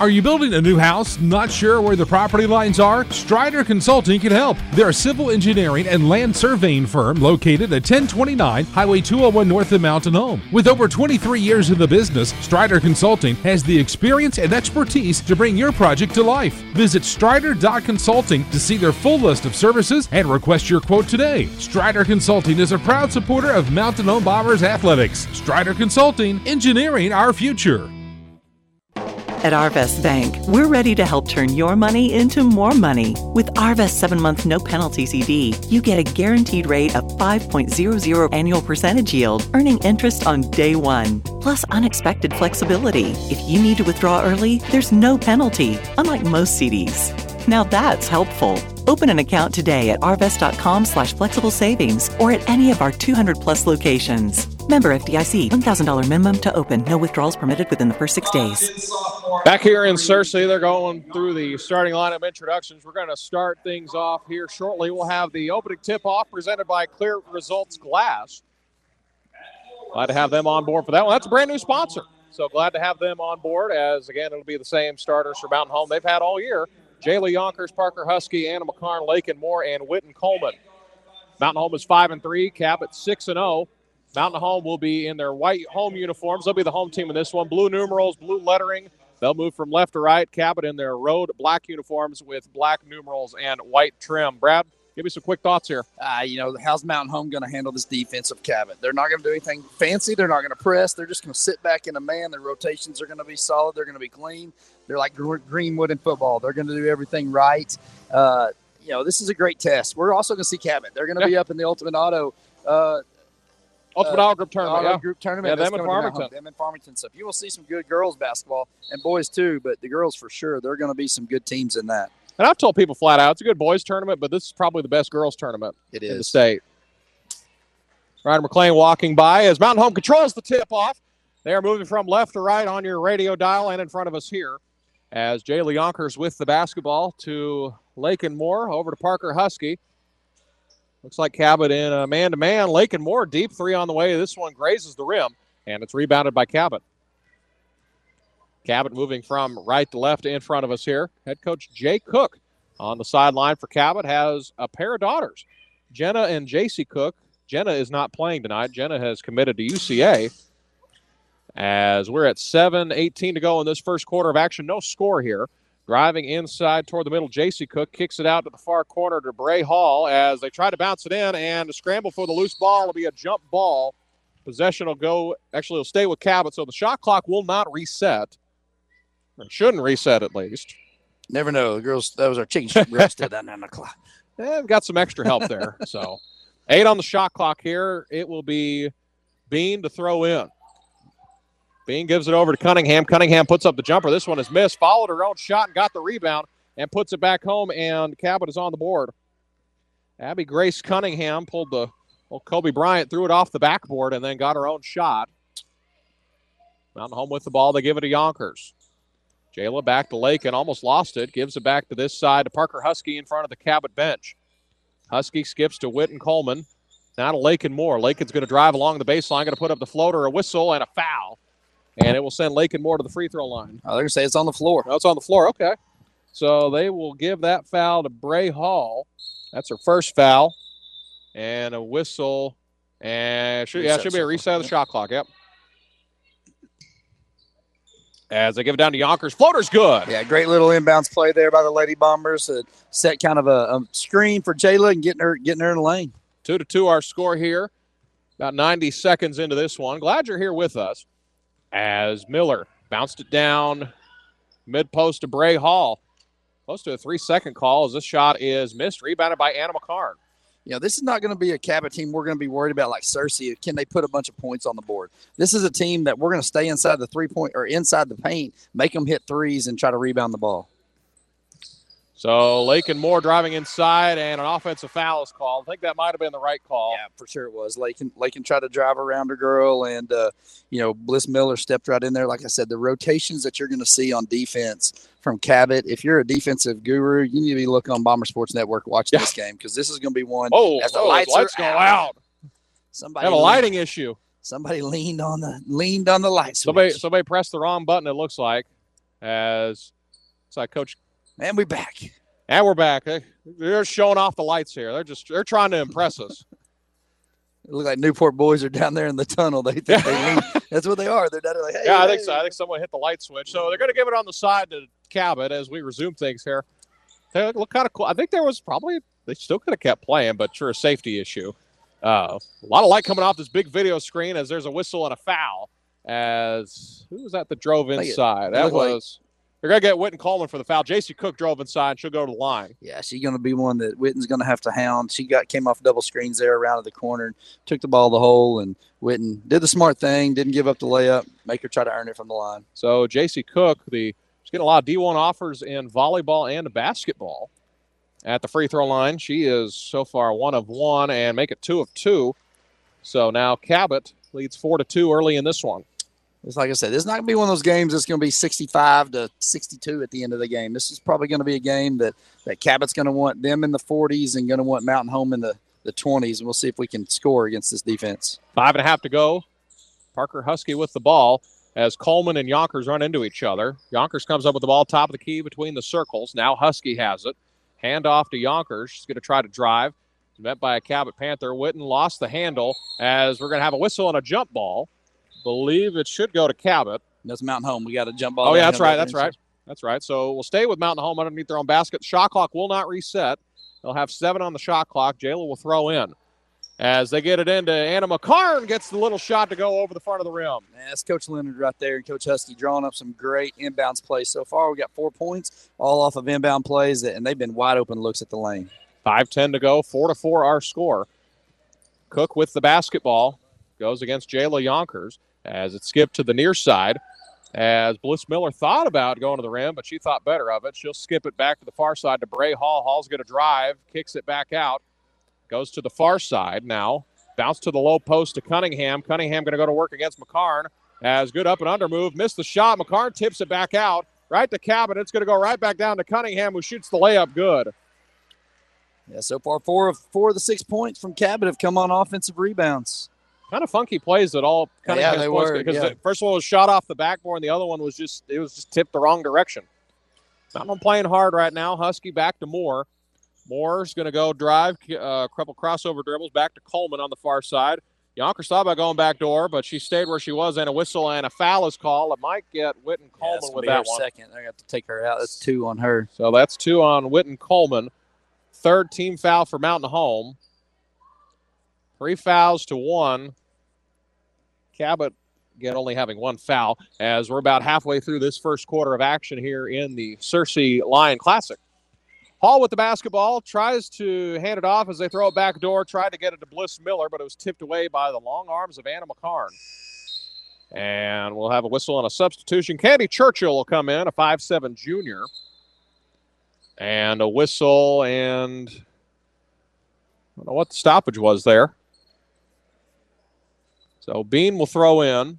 Are you building a new house, not sure where the property lines are? Strider Consulting can help. They're a civil engineering and land surveying firm located at 1029 Highway 201 north of Mountain Home. With over 23 years in the business, Strider Consulting has the experience and expertise to bring your project to life. Visit strider.consulting to see their full list of services and request your quote today. Strider Consulting is a proud supporter of Mountain Home Bombers athletics. Strider Consulting, engineering our future. At Arvest Bank, we're ready to help turn your money into more money. With Arvest 7-month no-penalty CD, you get a guaranteed rate of 5.00 annual percentage yield, earning interest on day one, plus unexpected flexibility. If you need to withdraw early, there's no penalty, unlike most CDs. Now that's helpful. Open an account today at arvest.com/flexible savings or at any of our 200-plus locations. Member FDIC, $1,000 minimum to open. No withdrawals permitted within the first 6 days. Back here in Searcy, they're going through the starting lineup introductions. We're going to start things off here shortly. We'll have the opening tip-off presented by Clear Results Glass. Glad to have them on board for that one. That's a brand-new sponsor, so glad to have them on board as, again, it'll be the same starters for Mountain Home they've had all year. Jayla Yonkers, Parker Husky, Anna McCarn, Lakin Moore, and Witten Coleman. Mountain Home is 5-3, Cabot 6-0. Mountain Home will be in their white home uniforms. They'll be the home team in this one. Blue numerals, blue lettering. They'll move from left to right. Cabot in their road black uniforms with black numerals and white trim. Brad, give me some quick thoughts here. How's Mountain Home going to handle this defense of Cabot? They're not going to do anything fancy. They're not going to press. They're just going to sit back in a man. Their rotations are going to be solid. They're going to be clean. They're like Greenwood in football. They're going to do everything right. This is a great test. We're also going to see Cabot. They're going to be up in the Ultimate Auto Ultimate Auto Group Tournament. Auto Group Tournament. Yeah, them in Farmington. Them in Farmington. So you will see some good girls basketball and boys too, but the girls for sure. There are going to be some good teams in that. And I've told people flat out, it's a good boys tournament, but this is probably the best girls tournament in the state. Ryder McLean walking by as Mountain Home controls the tip-off. They are moving from left to right on your radio dial and in front of us here as Jayla Yonkers with the basketball to Lakin Moore over to Parker Husky. Looks like Cabot in a man-to-man. Lakin Moore, deep three on the way. This one grazes the rim, and it's rebounded by Cabot. Cabot moving from right to left in front of us here. Head coach Jay Cook on the sideline for Cabot has a pair of daughters, Jenna and JC Cook. Jenna is not playing tonight. Jenna has committed to UCA. As we're at 7:18 to go in this first quarter of action. No score here. Driving inside toward the middle, J.C. Cook kicks it out to the far corner to Bray Hall as they try to bounce it in, and a scramble for the loose ball will be a jump ball. Possession will it'll stay with Cabot, so the shot clock will not reset. Or shouldn't reset at least. Never know. The girls, that was our chicken strip rested at 9 o'clock. We've got some extra help there. So 8 on the shot clock here. It will be Bean to throw in. Bean gives it over to Cunningham. Cunningham puts up the jumper. This one is missed. Followed her own shot and got the rebound and puts it back home, and Cabot is on the board. Abby Grace Cunningham pulled the Kobe Bryant, threw it off the backboard, and then got her own shot. Mountain Home with the ball. They give it to Yonkers. Jayla back to Lakin, almost lost it. Gives it back to this side to Parker Husky in front of the Cabot bench. Husky skips to Witten Coleman. Now to Lakin Moore. Lakin's going to drive along the baseline, going to put up the floater, a whistle, and a foul. And it will send Lakin Moore to the free throw line. Oh, they're going to say it's on the floor. No, it's on the floor. Okay. So they will give that foul to Bray Hall. That's her first foul. And a whistle. And should be a reset of the shot clock. Yep. As they give it down to Yonkers. Floater's good. Yeah, great little inbounds play there by the Lady Bombers. Set kind of a screen for Jayla and getting her in the lane. 2-2 our score here. About 90 seconds into this one. Glad you're here with us. As Miller bounced it down mid-post to Bray Hall. Close to a 3-second call as this shot is missed. Rebounded by Anna McCarn. This is not going to be a Cabot team we're going to be worried about like Searcy. Can they put a bunch of points on the board? This is a team that we're going to stay inside the three-point or inside the paint, make them hit threes, and try to rebound the ball. So Lakin Moore driving inside, and an offensive foul is called. I think that might have been the right call. Yeah, for sure it was. Lakin tried to drive around her girl, and, Bliss Miller stepped right in there. Like I said, the rotations that you're going to see on defense from Cabot, if you're a defensive guru, you need to be looking on Bomber Sports Network watching this game because this is going to be one. As the lights go out. Somebody have a lighting issue. Somebody leaned on the light switch. Somebody pressed the wrong button, it looks like. as it's like Coach. And we back. And we're back. They're showing off the lights here. They're trying to impress us. It look like Newport boys are down there in the tunnel. They think that's what they are. They're down there like, hey. Yeah, I hey. think so. I think someone hit the light switch. So they're going to give it on the side to Cabot as we resume things here. They look kind of cool. I think they still could have kept playing, but for a safety issue. A lot of light coming off this big video screen as there's a whistle and a foul. As who was that drove inside? They're going to get Whitten Coleman for the foul. J.C. Cook drove inside, and she'll go to the line. Yeah, she's going to be one that Whitten's going to have to hound. She came off double screens there around to the corner, took the ball to the hole, and Whitten did the smart thing, didn't give up the layup, make her try to earn it from the line. So J.C. Cook, she's getting a lot of D1 offers in volleyball and basketball. At the free throw line, she is so far 1 of 1 and make it 2 of 2. So now Cabot leads 4-2 early in this one. It's like I said, this is not going to be one of those games that's going to be 65-62 at the end of the game. This is probably going to be a game that Cabot's going to want them in the 40s and going to want Mountain Home in the 20s, and we'll see if we can score against this defense. 5.5 to go. Parker Husky with the ball as Coleman and Yonkers run into each other. Yonkers comes up with the ball top of the key between the circles. Now Husky has it. Hand off to Yonkers. She's going to try to drive. Met by a Cabot Panther. Whitten lost the handle as we're going to have a whistle and a jump ball. Believe it should go to Cabot. That's Mountain Home. We got a jump ball. Oh, yeah, that's right. So we'll stay with Mountain Home underneath their own basket. The shot clock will not reset. They'll have 7 on the shot clock. Jayla will throw in. As they get it into Anna McCarn, gets the little shot to go over the front of the rim. Man, that's Coach Leonard right there and Coach Husky drawing up some great inbounds plays so far. We got 4 points, all off of inbound plays, and they've been wide open looks at the lane. 5:10 to go, 4-4 our score. Cook with the basketball goes against Jayla Yonkers as it skipped to the near side. As Bliss Miller thought about going to the rim, but she thought better of it. She'll skip it back to the far side to Bray Hall. Hall's going to drive, kicks it back out, goes to the far side now. Bounce to the low post to Cunningham. Cunningham going to go to work against McCarn. As good up and under move, missed the shot. McCarn tips it back out, right to Cabot. It's going to go right back down to Cunningham, who shoots the layup good. Yeah, so far 4 of the 6 points from Cabot have come on offensive rebounds. Kind of funky plays that all Cunningham's points because the first one was shot off the backboard and the other one was just tipped the wrong direction. Mountain playing hard right now. Husky back to Moore. Moore's going to go drive, couple crossover dribbles back to Coleman on the far side. Yonkers thought about going back door, but she stayed where she was, and a whistle and a foul is called. It might get Whitten Coleman with that one. Second, I got to take her out. That's 2 on her. So that's 2 on Whitten Coleman. 3rd team foul for Mountain Home. 3 fouls to 1. Cabot again only having 1 foul as we're about halfway through this first quarter of action here in the Searcy Lion Classic. Hall with the basketball, tries to hand it off as they throw it back door, tried to get it to Bliss Miller, but it was tipped away by the long arms of Anna McCarn. And we'll have a whistle and a substitution. Candy Churchill will come in, a 5'7 junior. And a whistle, and I don't know what the stoppage was there. So Bean will throw in.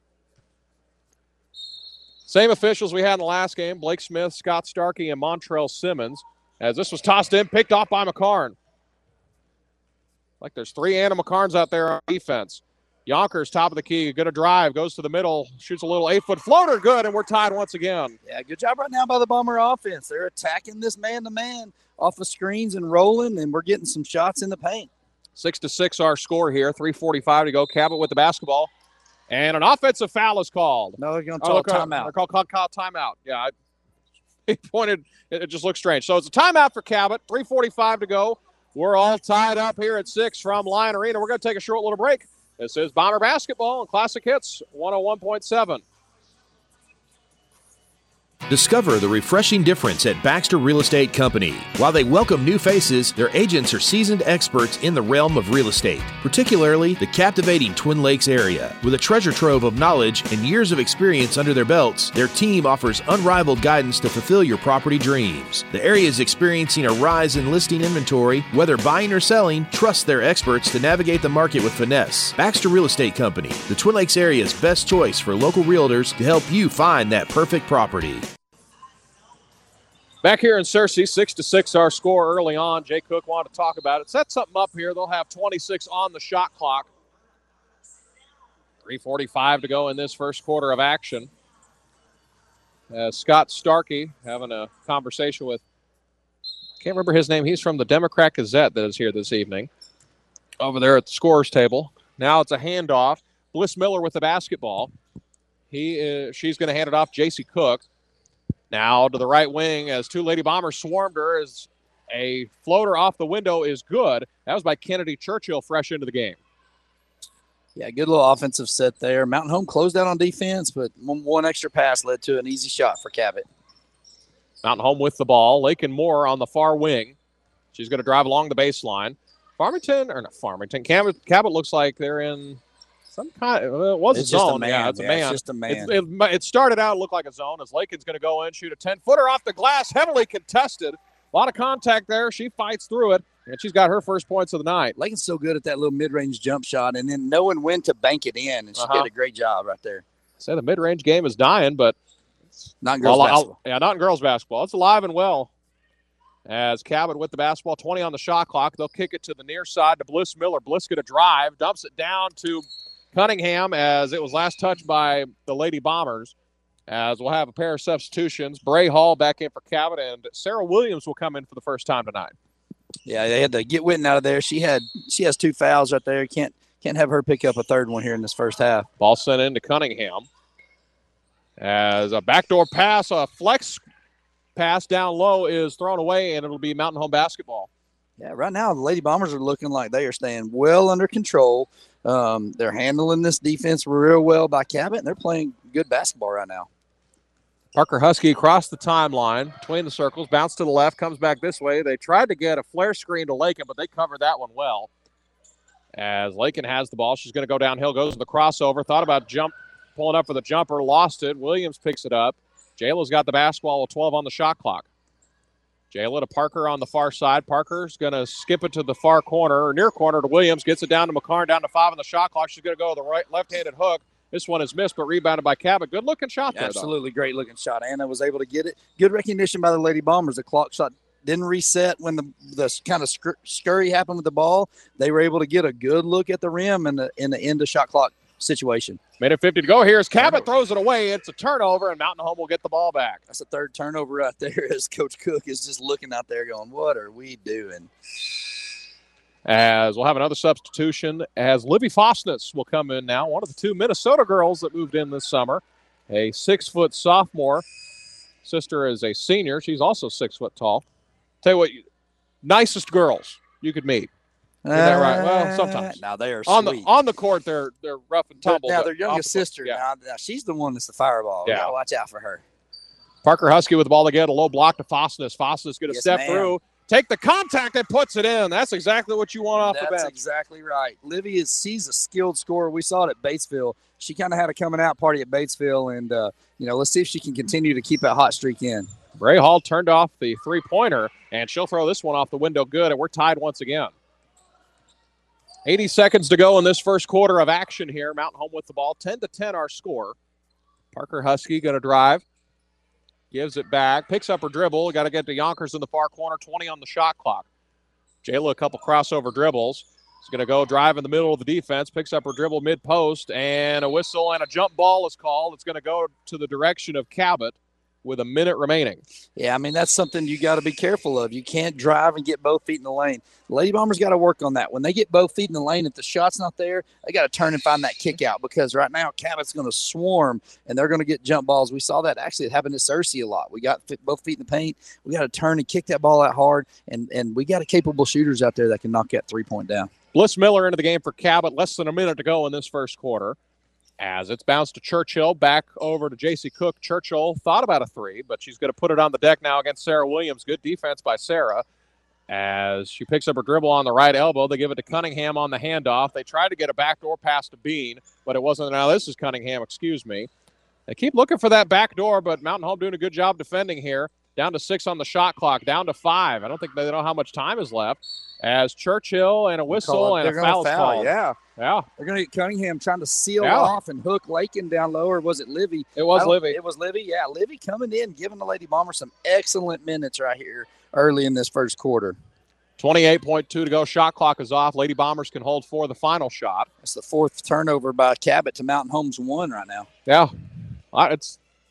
Same officials we had in the last game, Blake Smith, Scott Starkey, and Montrell Simmons. As this was tossed in, picked off by McCarn. Like there's 3 Anna McCarns out there on defense. Yonkers, top of the key, going to drive, goes to the middle, shoots a little 8-foot floater, good, and we're tied once again. Yeah, good job right now by the Bomber offense. They're attacking this man-to-man off of screens and rolling, and we're getting some shots in the paint. 6-6 our score here, 3:45 to go. Cabot with the basketball. And an offensive foul is called. No, they're going to call timeout. They're called timeout. Yeah, he pointed. It just looks strange. So it's a timeout for Cabot. 3:45 to go. We're all tied up here at 6 from Lion Arena. We're going to take a short little break. This is Bomber Basketball and Classic Hits 101.7. Discover the refreshing difference at Baxter Real Estate Company. While they welcome new faces, their agents are seasoned experts in the realm of real estate, particularly the captivating Twin Lakes area. With a treasure trove of knowledge and years of experience under their belts, their team offers unrivaled guidance to fulfill your property dreams. The area is experiencing a rise in listing inventory. Whether buying or selling, trust their experts to navigate the market with finesse. Baxter Real Estate Company, the Twin Lakes area's best choice for local realtors to help you find that perfect property. Back here in Searcy, 6-6 our score early on. Jay Cook wanted to talk about it. Set something up here. They'll have 26 on the shot clock. 3:45 to go in this first quarter of action. Scott Starkey having a conversation with, can't remember his name. He's from the Democrat Gazette that is here this evening over there at the scorer's table. Now it's a handoff. Bliss Miller with the basketball. She's going to hand it off J.C. Cook. Now to the right wing as two Lady Bombers swarmed her as a floater off the window is good. That was by Kennedy Churchill fresh into the game. Yeah, good little offensive set there. Mountain Home closed out on defense, but one extra pass led to an easy shot for Cabot. Mountain Home with the ball. Lakin Moore on the far wing. She's going to drive along the baseline. Cabot looks like they're in some kind of, it was a zone. Yeah, it's a man. It's just a man. It started out, looked like a zone as Lakin's going to go in, shoot a 10-footer off the glass, heavily contested. A lot of contact there. She fights through it, and she's got her first points of the night. Lakin's so good at that little mid-range jump shot and then knowing when to bank it in, and she did a great job right there. Say the mid-range game is dying, but not in girls basketball. Not in girls basketball. It's alive and well. As Cabot with the basketball, 20 on the shot clock. They'll kick it to the near side to Bliss Miller. Bliss going to drive, dumps it down to Cunningham as it was last touched by the Lady Bombers. As we'll have a pair of substitutions. Bray Hall back in for Cabot, and Sarah Williams will come in for the first time tonight. Yeah, they had to get Witten out of there. She has 2 fouls right there. Can't have her pick up a third one here in this first half. Ball sent into Cunningham. As a backdoor pass, a flex pass down low is thrown away, and it'll be Mountain Home basketball. Yeah, right now the Lady Bombers are looking like they are staying well under control. They're handling this defense real well by Cabot, and they're playing good basketball right now. Parker Husky across the timeline, between the circles, bounce to the left, comes back this way. They tried to get a flare screen to Lakin, but they covered that one well. As Lakin has the ball, she's going to go downhill, goes to the crossover, thought about pulling up for the jumper, lost it. Williams picks it up. Jayla's got the basketball with 12 on the shot clock. Jayla to Parker on the far side. Parker's going to skip it to the far corner, or near corner to Williams, gets it down to McCarn, down to 5 on the shot clock. She's going to go to the left-handed hook. This one is missed, but rebounded by Cabot. Good-looking shot there, Absolutely great-looking shot. Anna was able to get it. Good recognition by the Lady Bombers. The clock shot didn't reset when the kind of scurry happened with the ball. They were able to get a good look at the rim in the end of shot clock situation. Minute 50 to go here as Cabot throws it away. It's a turnover, and Mountain Home will get the ball back. That's a third turnover right there as Coach Cook is just looking out there going, what are we doing? As we'll have another substitution as Livy Fosnitz will come in now, one of the 2 Minnesota girls that moved in this summer. A 6-foot sophomore. Sister is a senior. She's also 6 foot tall. Tell you what, nicest girls you could meet. Is that right? Well, sometimes. Now they are sweet. On the court, they're rough and tumble. Now their youngest sister, now she's the one that's the fireball. Yeah. Watch out for her. Parker Husky with the ball again, a low block to Fosnitz. Fosnitz going to step through, take the contact and puts it in. That's exactly what you want off the bench. That's exactly right. Livy she's a skilled scorer. We saw it at Batesville. She kind of had a coming out party at Batesville, and let's see if she can continue to keep that hot streak in. Bray Hall turned off the 3-pointer, and she'll throw this one off the window good, and we're tied once again. 80 seconds to go in this first quarter of action here. Mountain Home with the ball. 10-10 our score. Parker Husky going to drive. Gives it back. Picks up her dribble. Got to get to Yonkers in the far corner. 20 on the shot clock. Jayla a couple crossover dribbles. She's going to go drive in the middle of the defense. Picks up her dribble mid-post. And a whistle and a jump ball is called. It's going to go to the direction of Cabot with a minute remaining. Yeah, I mean, that's something you got to be careful of. You can't drive and get both feet in the lane. The Lady Bombers got to work on that. When they get both feet in the lane, if the shot's not there, they got to turn and find that kick out, because right now Cabot's going to swarm and they're going to get jump balls. We saw that actually it happened at Searcy a lot. We got both feet in the paint. We got to turn and kick that ball out hard, and we got capable shooters out there that can knock that 3-point down. Bliss Miller into the game for Cabot. Less than a minute to go in this first quarter. As it's bounced to Churchill, back over to J.C. Cook. Churchill thought about a 3, but she's going to put it on the deck now against Sarah Williams. Good defense by Sarah. As she picks up her dribble on the right elbow, they give it to Cunningham on the handoff. They tried to get a backdoor pass to Bean, but it wasn't. Now this is Cunningham, excuse me. They keep looking for that backdoor, but Mountain Home doing a good job defending here. Down to 6 on the shot clock, down to 5. I don't think they know how much time is left. As Churchill and a whistle and a foul is called. Yeah. They're going to get Cunningham trying to seal off and hook Lakin down low, or was it Livy? It was Livy. It was Livy, yeah. Livy coming in, giving the Lady Bombers some excellent minutes right here early in this first quarter. 28.2 to go. Shot clock is off. Lady Bombers can hold for the final shot. That's the 4th turnover by Cabot to Mountain Home's 1 right now. Yeah. It's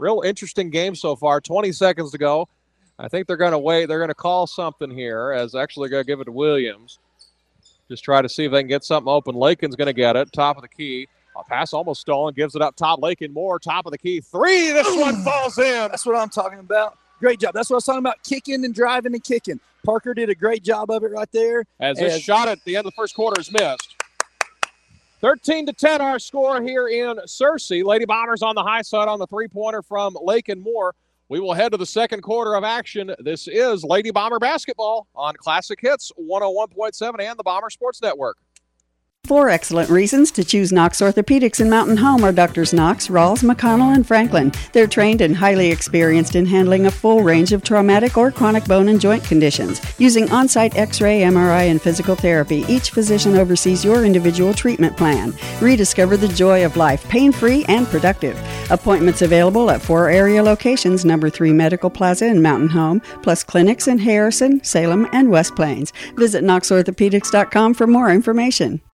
Real interesting game so far. 20 seconds to go. I think they're going to wait. They're going to call something here as actually going to give it to Williams. Just try to see if they can get something open. Lakin's going to get it. Top of the key. A pass almost stolen. Gives it up top. Lakin Moore. Top of the key. 3. This one falls in. That's what I'm talking about. Great job. That's what I was talking about, kicking and driving and kicking. Parker did a great job of it right there. As this shot at the end of the first quarter is missed. 13-10 our score here in Searcy. Lady Bombers on the high side on the three-pointer from Lakin Moore. We will head to the second quarter of action. This is Lady Bomber basketball on Classic Hits 101.7 and the Bomber Sports Network. 4 excellent reasons to choose Knox Orthopedics in Mountain Home are Doctors Knox, Rawls, McConnell, and Franklin. They're trained and highly experienced in handling a full range of traumatic or chronic bone and joint conditions. Using on-site X-ray, MRI, and physical therapy, each physician oversees your individual treatment plan. Rediscover the joy of life, pain-free and productive. Appointments available at 4 area locations, number 3 Medical Plaza in Mountain Home, plus clinics in Harrison, Salem, and West Plains. Visit KnoxOrthopedics.com for more information.